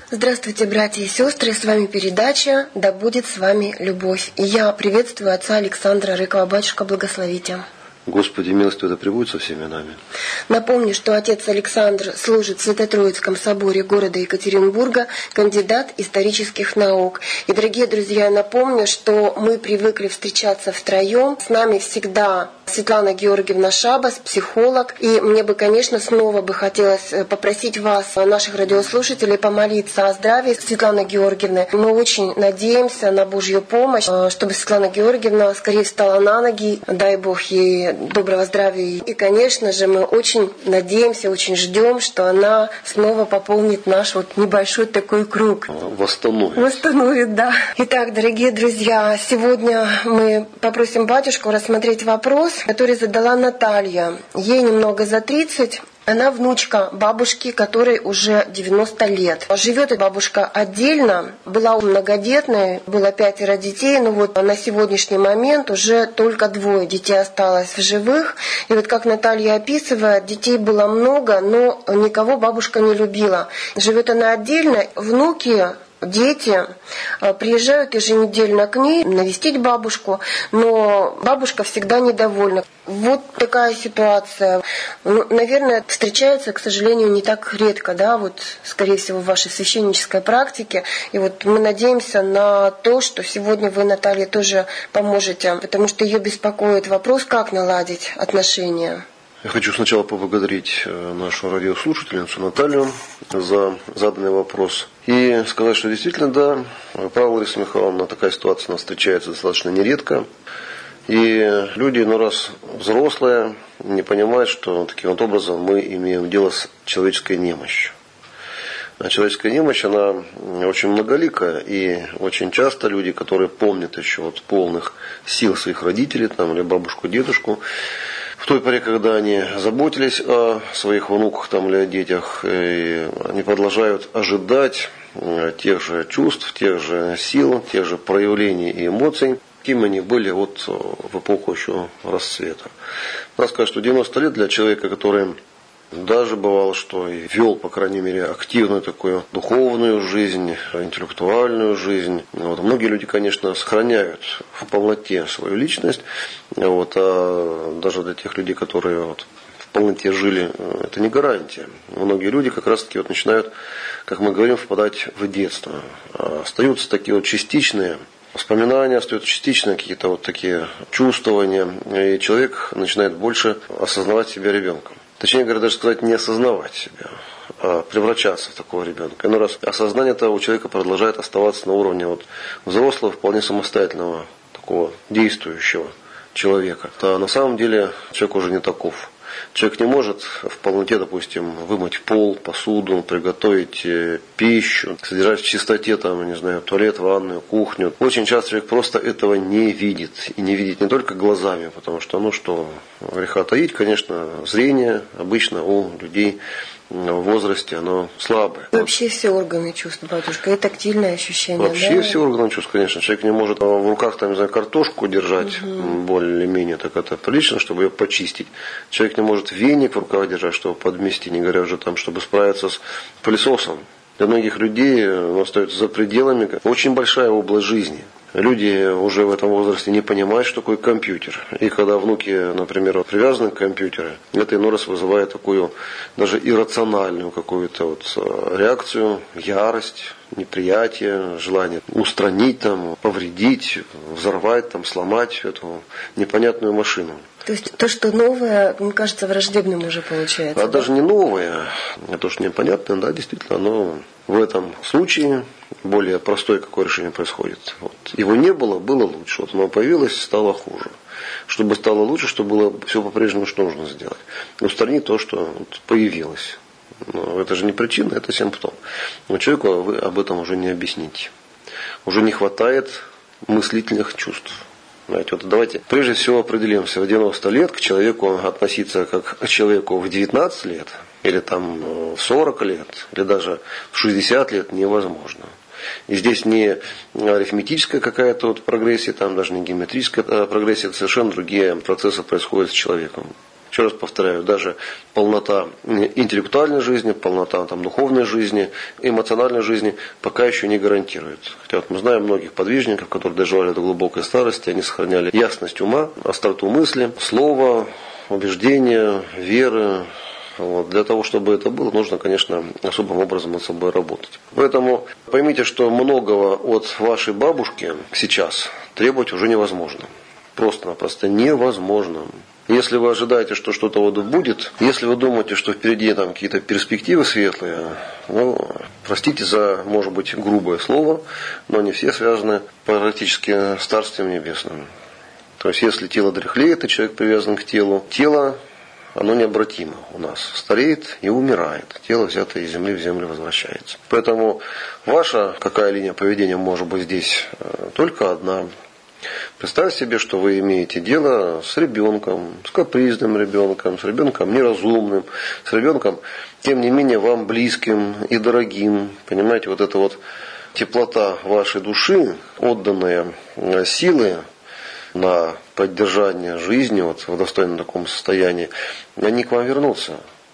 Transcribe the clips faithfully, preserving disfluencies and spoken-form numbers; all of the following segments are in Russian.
Здравствуйте, братья и сестры, с вами передача «Да будет с вами любовь». И я приветствую отца Александра Рыкова. Батюшка, благословите. Господи, милостью да пребудет со всеми нами. Напомню, что отец Александр служит в Свято-Троицком соборе города Екатеринбурга, кандидат исторических наук. И, дорогие друзья, напомню, что мы привыкли встречаться втроем. С нами всегда Светлана Георгиевна Шабас, психолог. И мне бы, конечно, снова бы хотелось попросить вас, наших радиослушателей, помолиться о здравии Светланы Георгиевны. Мы очень надеемся на Божью помощь, чтобы Светлана Георгиевна скорее встала на ноги. Дай Бог ей доброго здравия. И, конечно же, мы очень надеемся, очень ждем, что она снова пополнит наш вот небольшой такой круг. Восстановит. Восстановит, да. Итак, дорогие друзья, сегодня мы попросим батюшку рассмотреть вопрос, который задала Наталья. Ей немного за тридцать. Она внучка бабушки, которой уже девяносто лет. Живет бабушка отдельно, была многодетной, было пятеро детей, но вот на сегодняшний момент уже только двое детей осталось в живых. И вот как Наталья описывает, детей было много, но никого бабушка не любила. Живет она отдельно, внуки, дети приезжают еженедельно к ней навестить бабушку, но бабушка всегда недовольна. Вот такая ситуация. Ну, наверное, встречается, к сожалению, не так редко, да, вот, скорее всего, в вашей священнической практике. И вот мы надеемся на то, что сегодня вы, Наталья, тоже поможете, потому что ее беспокоит вопрос, как наладить отношения. Я хочу сначала поблагодарить нашу радиослушательницу Наталью за заданный вопрос и сказать, что действительно, да, правда, Лариса Михайловна, такая ситуация у нас встречается достаточно нередко. И люди, ну раз взрослые, не понимают, что таким вот образом мы имеем дело с человеческой немощью. А человеческая немощь, она очень многоликая, и очень часто люди, которые помнят еще вот полных сил своих родителей, там, или бабушку, дедушку, в той поре, когда они заботились о своих внуках там, или о детях, и они продолжают ожидать тех же чувств, тех же сил, тех же проявлений и эмоций, какими они были вот в эпоху еще расцвета. Надо сказать, что девяносто лет для человека, который даже бывало, что и вел, по крайней мере, активную такую духовную жизнь, интеллектуальную жизнь. Вот. Многие люди, конечно, сохраняют в полноте свою личность, вот, а даже для тех людей, которые вот в полноте жили, это не гарантия. Многие люди как раз-таки вот начинают, как мы говорим, впадать в детство. Остаются такие вот частичные воспоминания, остаются частичные какие-то вот такие чувствования, и человек начинает больше осознавать себя ребенком. Точнее говоря, даже сказать, не осознавать себя, а превращаться в такого ребенка. Иной раз осознание этого у человека продолжает оставаться на уровне вот взрослого, вполне самостоятельного, такого действующего человека. А на самом деле человек уже не таков. Человек не может в полноте, допустим, вымыть пол, посуду, приготовить пищу, содержать в чистоте, там, не знаю, туалет, ванную, кухню. Очень часто человек просто этого не видит. И не видит не только глазами, потому что, ну что, греха таить, конечно, зрение обычно у людей в возрасте оно слабое. Вообще все органы чувств, батюшка, и тактильное ощущение. Вообще да? все органы чувств, конечно. Человек не может в руках, там, не знаю, картошку держать, угу. более-менее, так это прилично, чтобы ее почистить. Человек не может веник в руках держать, чтобы подмести, не говоря уже там, чтобы справиться с пылесосом. Для многих людей он остается за пределами очень большая область жизни. Люди уже в этом возрасте не понимают, что такое компьютер. И когда внуки, например, привязаны к компьютеру, это иной раз вызывает такую даже иррациональную какую-то вот реакцию, ярость, неприятие, желание устранить, там, повредить, взорвать, там, сломать эту непонятную машину. То есть то, что новое, мне кажется, враждебным уже получается. А да? даже не новое, а то, что непонятное, да, действительно, оно в этом случае более простое какое решение происходит. Вот. Его не было, было лучше. Вот оно появилось, стало хуже. Чтобы стало лучше, чтобы было все по-прежнему, что нужно сделать. Устранить то, что вот появилось. Но это же не причина, это симптом. Но человеку вы об этом уже не объясните. Уже не хватает мыслительных чувств. Знаете, вот давайте прежде всего определимся, в девяносто лет к человеку относиться как к человеку в девятнадцать лет, или там в сорок лет, или даже в шестьдесят лет невозможно. И здесь не арифметическая какая-то вот прогрессия, там даже не геометрическая прогрессия, это совершенно другие процессы происходят с человеком. Еще раз повторяю, даже полнота интеллектуальной жизни, полнота там, духовной жизни, эмоциональной жизни пока еще не гарантирует. Хотя вот мы знаем многих подвижников, которые доживали до глубокой старости, они сохраняли ясность ума, остроту мысли, слова, убеждения, веры. Вот. Для того, чтобы это было, нужно, конечно, особым образом над собой работать. Поэтому поймите, что многого от вашей бабушки сейчас требовать уже невозможно. Просто-напросто невозможно. Если вы ожидаете, что что-то вот будет, если вы думаете, что впереди там какие-то перспективы светлые, ну, простите за, может быть, грубое слово, но они все связаны практически с Царствием Небесным. То есть, если тело дряхлеет, и человек привязан к телу, тело, оно необратимо у нас. Стареет и умирает. Тело, взятое из земли, в землю возвращается. Поэтому ваша какая линия поведения может быть здесь только одна. Представьте себе, что вы имеете дело с ребенком, с капризным ребенком, с ребенком неразумным, с ребенком, тем не менее, вам близким и дорогим. Понимаете, вот эта вот теплота вашей души, отданные силы на поддержание жизни вот, в достойном таком состоянии, они к вам вернутся.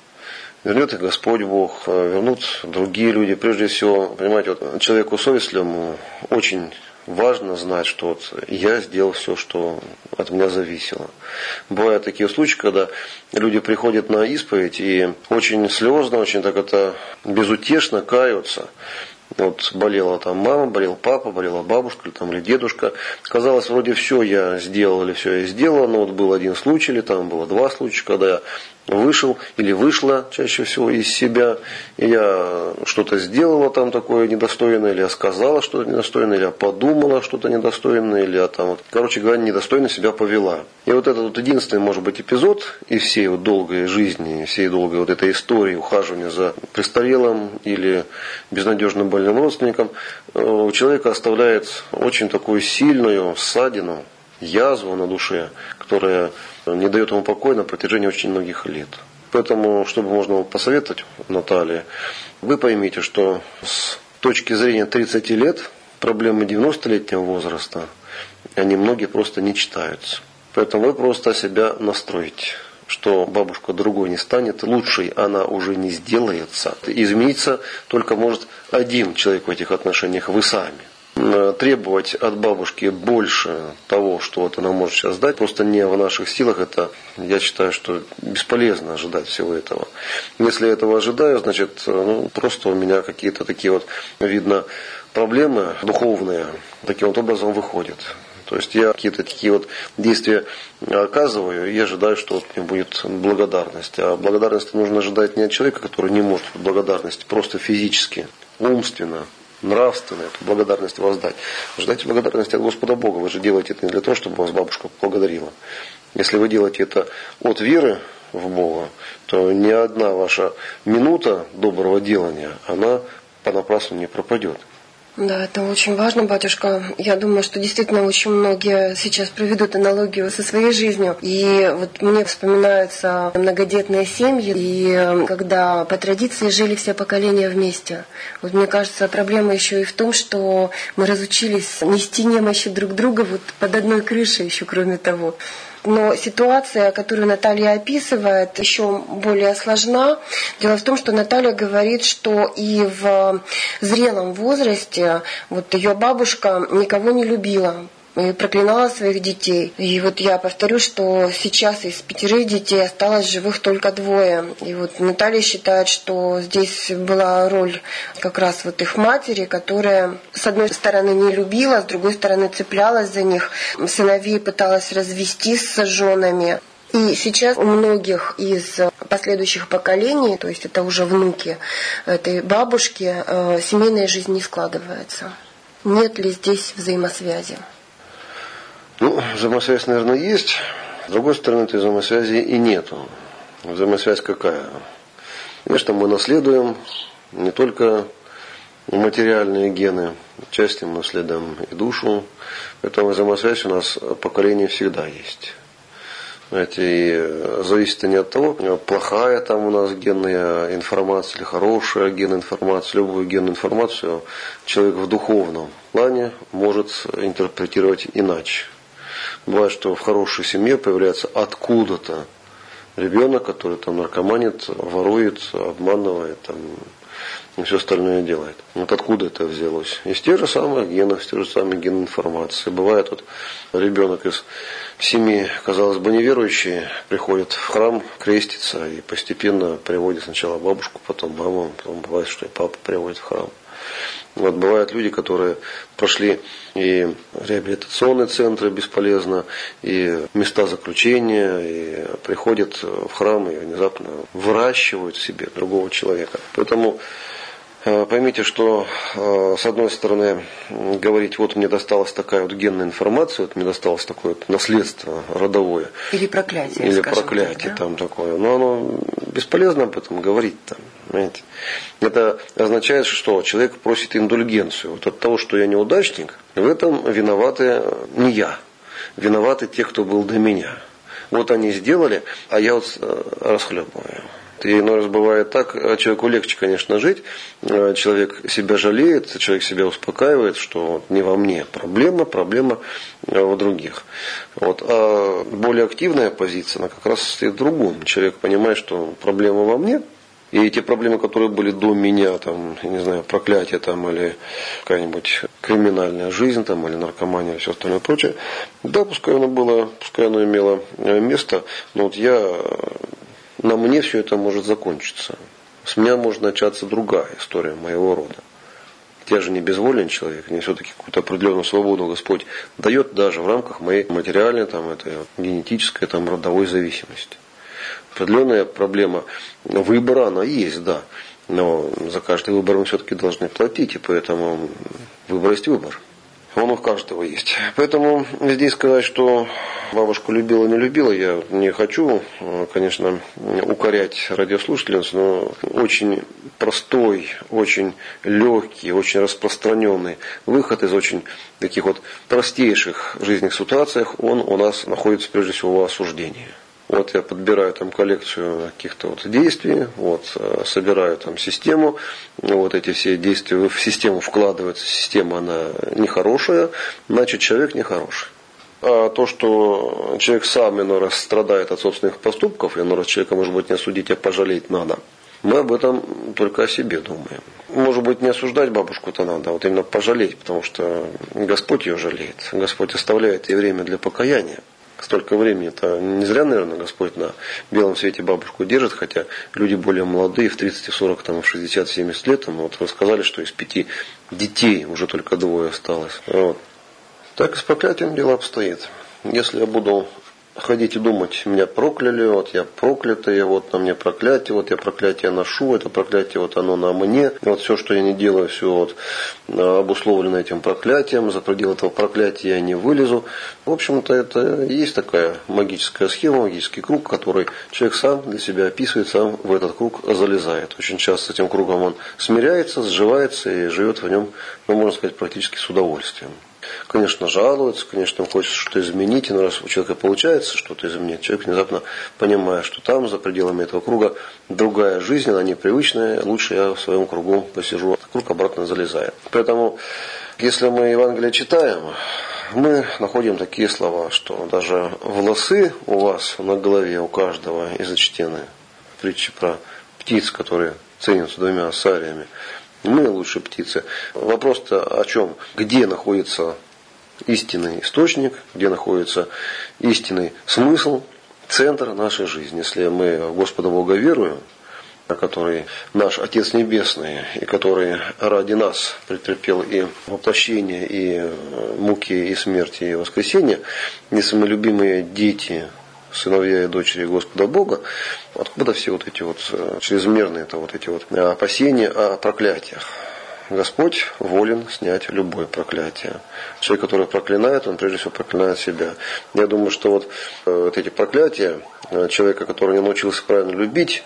Вернет их Господь Бог, вернут другие люди. Прежде всего, понимаете, вот человеку совестливому очень важно знать, что вот я сделал все, что от меня зависело. Бывают такие случаи, когда люди приходят на исповедь и очень слезно, очень так это безутешно каются. Вот болела там мама, болел папа, болела бабушка или, там, или дедушка. Казалось, вроде все я сделал или все я сделал, но вот был один случай или там было два случая, когда я вышел или вышла чаще всего из себя, и я что-то сделала там такое недостойное, или я сказала что-то недостойное, или я подумала что-то недостойное, или я там, вот, короче говоря, недостойно себя повела. И вот этот вот единственный, может быть, эпизод из всей вот долгой жизни, всей долгой вот этой истории ухаживания за престарелым или безнадежным больным родственником, у человека оставляет очень такую сильную ссадину, язву на душе, которая не дает ему покоя на протяжении очень многих лет. Поэтому, чтобы можно было посоветовать Наталье, вы поймите, что с точки зрения тридцати лет проблемы девяностолетнего возраста, они многие просто не читаются. Поэтому вы просто себя настроите, что бабушка другой не станет, лучшей она уже не сделается. Измениться только может один человек в этих отношениях, вы сами. Требовать от бабушки больше того, что вот она может сейчас дать, просто не в наших силах. Это, я считаю, что бесполезно ожидать всего этого. Если я этого ожидаю, значит, ну, просто у меня какие-то такие вот, видно, проблемы духовные таким вот образом выходят. То есть я какие-то такие вот действия оказываю, и я ожидаю, что вот мне будет благодарность. А благодарности нужно ожидать не от человека, который не может благодарности, просто физически, умственно, нравственно эту благодарность воздать. Ожидайте благодарности от Господа Бога. Вы же делаете это не для того, чтобы вас бабушка благодарила. Если вы делаете это от веры в Бога, то ни одна ваша минута доброго делания, она понапрасну не пропадет. Да, это очень важно, батюшка. Я думаю, что действительно очень многие сейчас проведут аналогию со своей жизнью. И вот мне вспоминаются многодетные семьи, и когда по традиции жили все поколения вместе. Вот мне кажется, проблема еще и в том, что мы разучились нести немощи друг друга вот под одной крышей еще, кроме того. Но ситуация, которую Наталья описывает, еще более сложна. Дело в том, что Наталья говорит, что и в зрелом возрасте вот ее бабушка никого не любила и проклинала своих детей. И вот я повторю, что сейчас из пятерых детей осталось живых только двое. И вот Наталья считает, что здесь была роль как раз вот их матери, которая с одной стороны не любила, с другой стороны цеплялась за них. Сыновей пыталась развести с женами. И сейчас у многих из последующих поколений, то есть это уже внуки этой бабушки, семейная жизнь не складывается. Нет ли здесь взаимосвязи? Ну, взаимосвязь, наверное, есть. С другой стороны, этой взаимосвязи и нету. Взаимосвязь какая? Конечно, мы наследуем не только материальные гены, отчасти мы наследуем и душу. Поэтому взаимосвязь у нас поколение всегда есть. Знаете, и зависит не от того, плохая там у нас генная информация или хорошая генная информация. Любую генную информацию человек в духовном плане может интерпретировать иначе. Бывает, что в хорошей семье появляется откуда-то ребенок, который там наркоманит, ворует, обманывает, там, и все остальное делает. Вот откуда это взялось? Из тех же самых генов, из тех же самых ген информации. Бывает вот ребенок из семьи, казалось бы, неверующий, приходит в храм, крестится и постепенно приводит сначала бабушку, потом маму, потом бывает, что и папа приводит в храм. Вот бывают люди, которые прошли и реабилитационные центры бесполезно, и места заключения, и приходят в храм и внезапно выращивают в себе другого человека. Поэтому поймите, что с одной стороны говорить, вот мне досталась такая вот генная информация, вот мне досталось такое вот наследство родовое. Или проклятие. Или проклятие так, да? Там такое. Но оно бесполезно об этом говорить там. Понимаете? Это означает, что человек просит индульгенцию. Вот от того, что я неудачник, в этом виноваты не я. Виноваты те, кто был до меня. Вот они сделали, а я вот расхлебываю. И иной раз бывает так, человеку легче, конечно, жить, человек себя жалеет, человек себя успокаивает, что не во мне проблема, проблема у других. Вот. А более активная позиция, она как раз стоит в другом. Человек понимает, что проблема во мне, и те проблемы, которые были до меня, там, я не знаю, проклятие там, или какая-нибудь криминальная жизнь, там, или наркомания, или все остальное прочее, да, пускай оно было, пускай оно имело место, но вот я... На мне все это может закончиться. С меня может начаться другая история моего рода. Я же не безволен человек, мне все-таки какую-то определенную свободу Господь дает даже в рамках моей материальной, там, этой генетической, там, родовой зависимости. Определенная проблема выбора, она есть, да. Но за каждый выбор мы все-таки должны платить, и поэтому выбор есть выбор. Он у каждого есть. Поэтому здесь сказать, что бабушку любила, не любила, я не хочу, конечно, укорять радиослушательницу, но очень простой, очень легкий, очень распространенный выход из очень таких вот простейших жизненных ситуаций, он у нас находится прежде всего в осуждении. Вот я подбираю там коллекцию каких-то вот действий, вот, собираю там систему, вот эти все действия в систему вкладываются, система она нехорошая, значит человек нехороший. А то, что человек сам иной раз страдает от собственных поступков, иной раз человека, может быть, не осудить, а пожалеть надо, мы об этом только о себе думаем. Может быть, не осуждать бабушку-то надо, а вот именно пожалеть, потому что Господь ее жалеет, Господь оставляет ей время для покаяния. Столько времени, это не зря, наверное, Господь на белом свете бабушку держит, хотя люди более молодые, в тридцать, сорок, там, в шестьдесят, семьдесят лет, там, вот рассказали, что из пяти детей уже только двое осталось. Вот. Так и с проклятием дело обстоит. Если я буду ходить и думать, меня прокляли, вот я проклятый, вот на мне проклятие, вот я проклятие ношу, это проклятие вот оно на мне, и вот все, что я не делаю, все вот обусловлено этим проклятием, за пределы этого проклятия я не вылезу. В общем-то, это и есть такая магическая схема, магический круг, который человек сам для себя описывает, сам в этот круг залезает. Очень часто с этим кругом он смиряется, сживается и живет в нем, ну, можно сказать, практически с удовольствием. Конечно, жалуется, конечно, хочется что-то изменить, и раз у человека получается что-то изменить, человек внезапно понимает, что там, за пределами этого круга, другая жизнь, она непривычная, лучше я в своем кругу посижу, круг обратно залезает. Поэтому, если мы Евангелие читаем, мы находим такие слова, что даже волосы у вас на голове, у каждого из зачтены, притчи про птиц, которые ценятся двумя сариями, мы лучше птицы. Вопрос-то о чем? Где находится истинный источник, где находится истинный смысл, центр нашей жизни. Если мы в Господа Бога веруем, который наш Отец Небесный, и который ради нас претерпел и воплощение, и муки, и смерти, и воскресение, если мы любимые дети, сыновья и дочери Господа Бога, откуда все вот эти вот чрезмерные это вот эти вот опасения о проклятиях? Господь волен снять любое проклятие. Человек, который проклинает, он прежде всего проклинает себя. Я думаю, что вот, вот эти проклятия человека, который не научился правильно любить,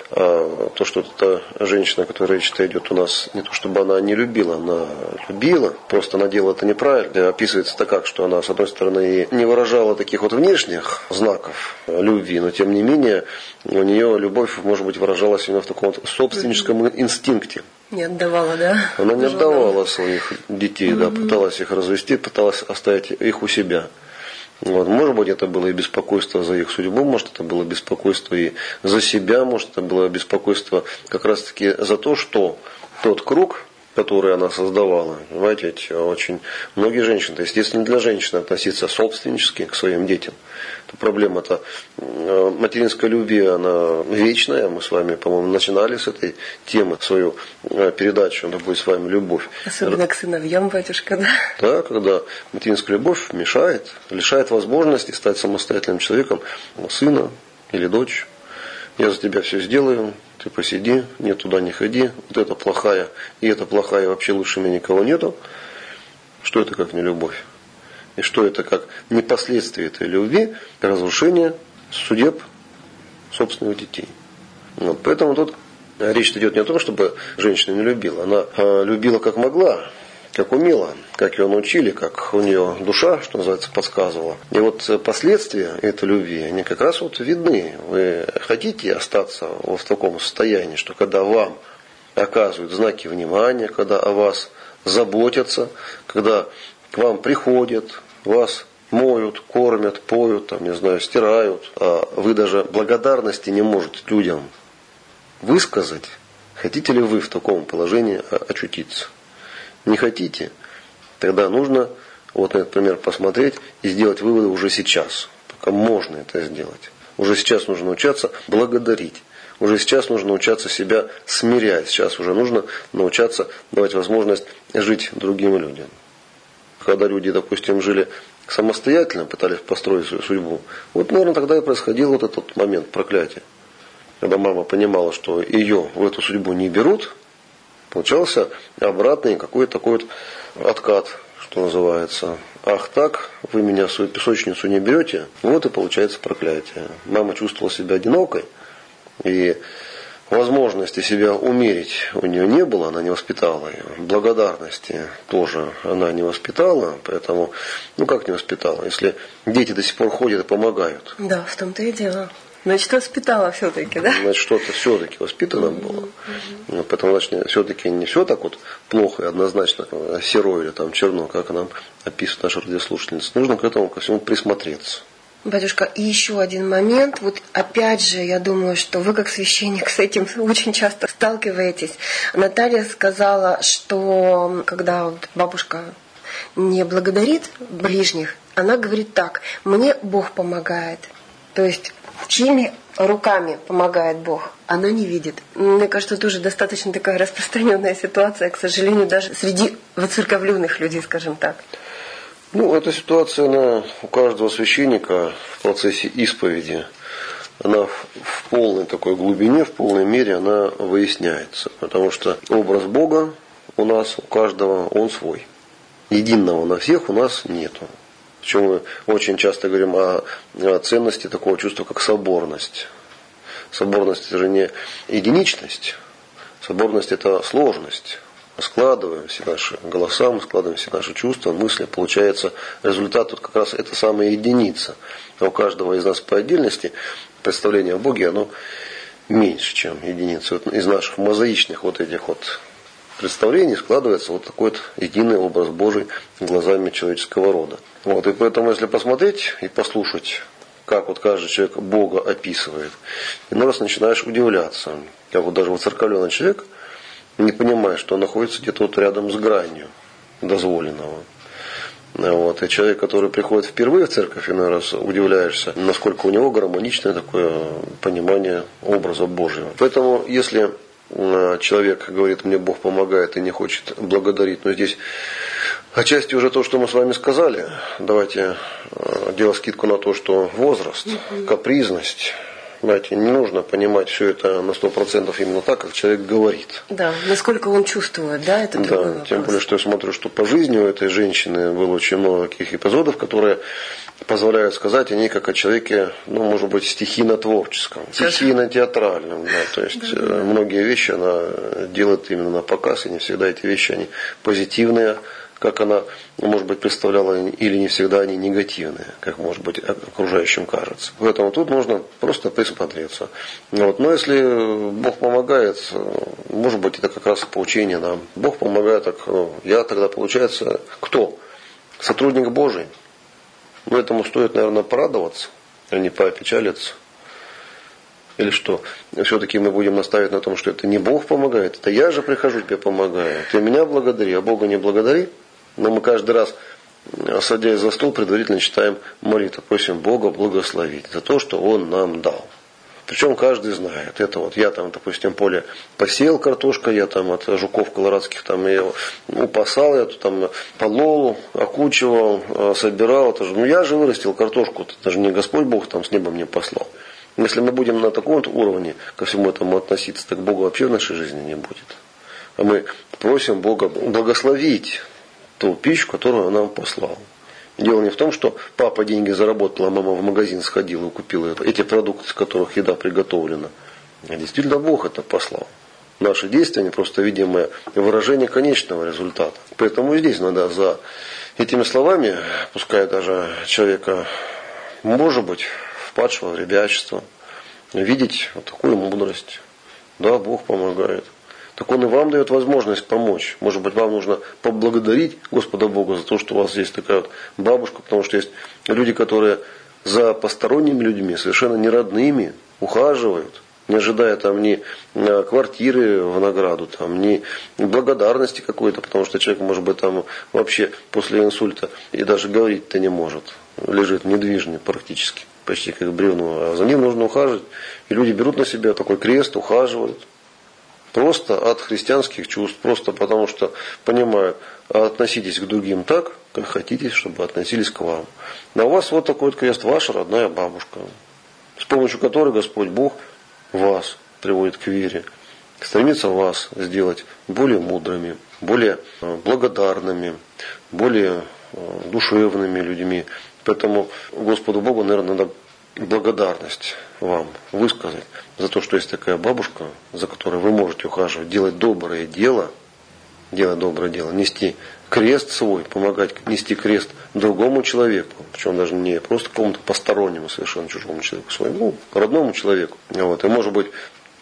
то, что эта женщина, которая речь идет у нас, не то чтобы она не любила, она любила, просто она делала это неправильно. Описывается-то как, что она, с одной стороны, и не выражала таких вот внешних знаков любви, но тем не менее у нее любовь, может быть, выражалась именно в таком вот собственническом инстинкте. Не отдавала, да? Она не отдавала своих детей, да, пыталась их развести, пыталась оставить их у себя. Вот. Может быть, это было и беспокойство за их судьбу, может, это было беспокойство и за себя, может, это было беспокойство как раз-таки за то, что тот круг, который она создавала, понимаете, ведь очень многие женщины, то естественно, для женщины относиться собственнически к своим детям. Проблема-то материнской любви, она вечная. Мы с вами, по-моему, начинали с этой темы свою передачу, «Да будет с вами любовь». Особенно к сыновьям, батюшка, да? Да, когда материнская любовь мешает, лишает возможности стать самостоятельным человеком, сына или дочь. Я за тебя все сделаю, ты посиди, нет, туда не ходи, вот это плохая, и это плохая, вообще лучше меня никого нету. Что это как не любовь? И что это как не последствие этой любви, разрушение судеб собственных детей. Вот, поэтому тут речь идет не о том, чтобы женщина не любила. Она а, любила как могла, как умела, как ее научили, как у нее душа, что называется, подсказывала. И вот последствия этой любви, они как раз вот видны. Вы хотите остаться вот в таком состоянии, что когда вам оказывают знаки внимания, когда о вас заботятся, когда к вам приходят, вас моют, кормят, поют, там, не знаю, стирают, а вы даже благодарности не можете людям высказать. Хотите ли вы в таком положении очутиться? Не хотите? Тогда нужно вот на этот пример посмотреть и сделать выводы уже сейчас. Пока можно это сделать. Уже сейчас нужно научаться благодарить. Уже сейчас нужно научаться себя смирять. Сейчас уже нужно научаться давать возможность жить другим людям. Когда люди, допустим, жили самостоятельно, пытались построить свою судьбу, вот, наверное, тогда и происходил вот этот момент проклятия. Когда мама понимала, что ее в эту судьбу не берут, получался обратный какой-то такой вот откат, что называется. Ах так, вы меня в свою песочницу не берете, вот и получается проклятие. Мама чувствовала себя одинокой, и возможности себя умерить у нее не было, она не воспитала ее. Благодарности тоже она не воспитала, поэтому, ну как не воспитала, если дети до сих пор ходят и помогают. Да, в том-то и дело. Значит, воспитала все-таки, да? Значит, что-то все-таки воспитано было. Mm-hmm. Поэтому, значит, все-таки не все так вот плохо и однозначно серо или там черно, как нам описывает наша радиослушательница. Нужно к этому ко всему присмотреться. Батюшка, и еще один момент. Вот опять же, я думаю, что вы как священник с этим очень часто сталкиваетесь. Наталья сказала, что когда вот бабушка не благодарит ближних, она говорит так: мне Бог помогает. То есть чьими руками помогает Бог, она не видит. Мне кажется, тоже достаточно такая распространенная ситуация, к сожалению, даже среди воцерковленных людей, скажем так. Ну, эта ситуация, она у каждого священника в процессе исповеди, она в полной такой глубине, в полной мере она выясняется. Потому что образ Бога у нас, у каждого, он свой. Единого на всех у нас нету. Причем мы очень часто говорим о, о ценности такого чувства, как соборность. Соборность – это же не единичность. Соборность – это сложность. Мы складываем все наши голоса, мы складываем все наши чувства, мысли. Получается результат вот как раз это самая единица. А у каждого из нас по отдельности представление о Боге, оно меньше, чем единица. Вот из наших мозаичных вот этих вот представлений складывается вот такой вот единый образ Божий глазами человеческого рода. Вот, и поэтому, если посмотреть и послушать, как вот каждый человек Бога описывает, иной раз начинаешь удивляться, как вот даже воцерковленный человек не понимает, что он находится где-то вот рядом с гранью дозволенного. Вот. И человек, который приходит впервые в церковь, иной раз удивляешься, насколько у него гармоничное такое понимание образа Божьего. Поэтому, если человек говорит, мне Бог помогает и не хочет благодарить, но здесь отчасти уже то, что мы с вами сказали, давайте делать скидку на то, что возраст, капризность, знаете, не нужно понимать все это на сто процентов именно так, как человек говорит. Да, насколько он чувствует, да, это другой вопрос. Тем более, что я смотрю, что по жизни у этой женщины было очень много таких эпизодов, которые позволяют сказать о ней как о человеке, ну, может быть, стихийно-творческом, стихийно-театральном. Да, то есть да, да. Многие вещи она делает именно на показ, и не всегда эти вещи они позитивные, как она, может быть, представляла, или не всегда они негативные, как, может быть, окружающим кажется. Поэтому тут нужно просто присмотреться. Вот. Но если Бог помогает, может быть, это как раз поучение нам. Бог помогает, так я тогда, получается, кто? Сотрудник Божий. Но этому стоит, наверное, порадоваться, а не поопечалиться. Или что? Все-таки мы будем настаивать на том, что это не Бог помогает, это я же прихожу, тебе помогаю. Ты меня благодари, а Бога не благодари. Но мы каждый раз, садясь за стол, предварительно читаем молитву, просим Бога благословить за то, что Он нам дал. Причем каждый знает. Это вот я там, допустим, поле посеял картошка, я там от жуков колорадских там ее упасал, я тут там полол, окучивал, собирал. Это же, ну я же вырастил картошку, это же не Господь Бог там с неба мне послал. Если мы будем на таком вот уровне ко всему этому относиться, так Бога вообще в нашей жизни не будет. А мы просим Бога благословить ту пищу, которую Он нам послал. Дело не в том, что папа деньги заработал, а мама в магазин сходила и купила эти продукты, из которых еда приготовлена. А действительно Бог это послал. Наши действия не просто видимое выражение конечного результата. Поэтому здесь надо за этими словами, пускай даже человека, может быть, впадшего в ребячество, видеть вот такую мудрость. Да, Бог помогает. Так Он и вам дает возможность помочь. Может быть, вам нужно поблагодарить Господа Бога за то, что у вас есть такая вот бабушка, потому что есть люди, которые за посторонними людьми, совершенно не родными, ухаживают, не ожидая там ни квартиры в награду, там, ни благодарности какой-то, потому что человек, может быть, там вообще после инсульта и даже говорить-то не может. Лежит недвижный практически, почти как бревно. А за ним нужно ухаживать. И люди берут на себя такой крест, ухаживают. Просто от христианских чувств, просто потому что понимают, относитесь к другим так, как хотите, чтобы относились к вам. Но у вас вот такой вот крест, ваша родная бабушка, с помощью которой Господь Бог вас приводит к вере, стремится вас сделать более мудрыми, более благодарными, более душевными людьми. Поэтому Господу Богу, наверное, надо благодарность вам высказать за то, что есть такая бабушка, за которой вы можете ухаживать, делать доброе дело, делать доброе дело, нести крест свой, помогать нести крест другому человеку, причем даже не просто какому-то постороннему, совершенно чужому человеку, своему родному человеку. Вот. И может быть,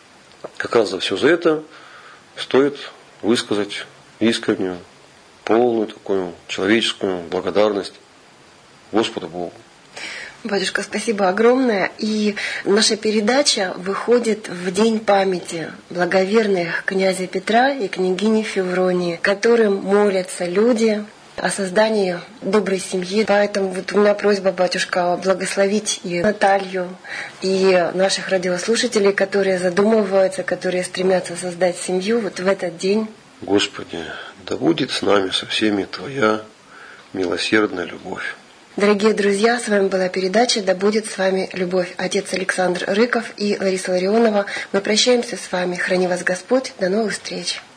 как раз за все за это стоит высказать искреннюю, полную такую человеческую благодарность Господу Богу. Батюшка, спасибо огромное. И наша передача выходит в день памяти благоверных князя Петра и княгини Февронии, которым молятся люди о создании доброй семьи. Поэтому вот у меня просьба, батюшка, благословить и Наталью, и наших радиослушателей, которые задумываются, которые стремятся создать семью вот в этот день. Господи, да будет с нами со всеми Твоя милосердная любовь. Дорогие друзья, с вами была передача «Да будет с вами любовь». Отец Александр Рыков и Лариса Ларионова. Мы прощаемся с вами. Храни вас Господь. До новых встреч.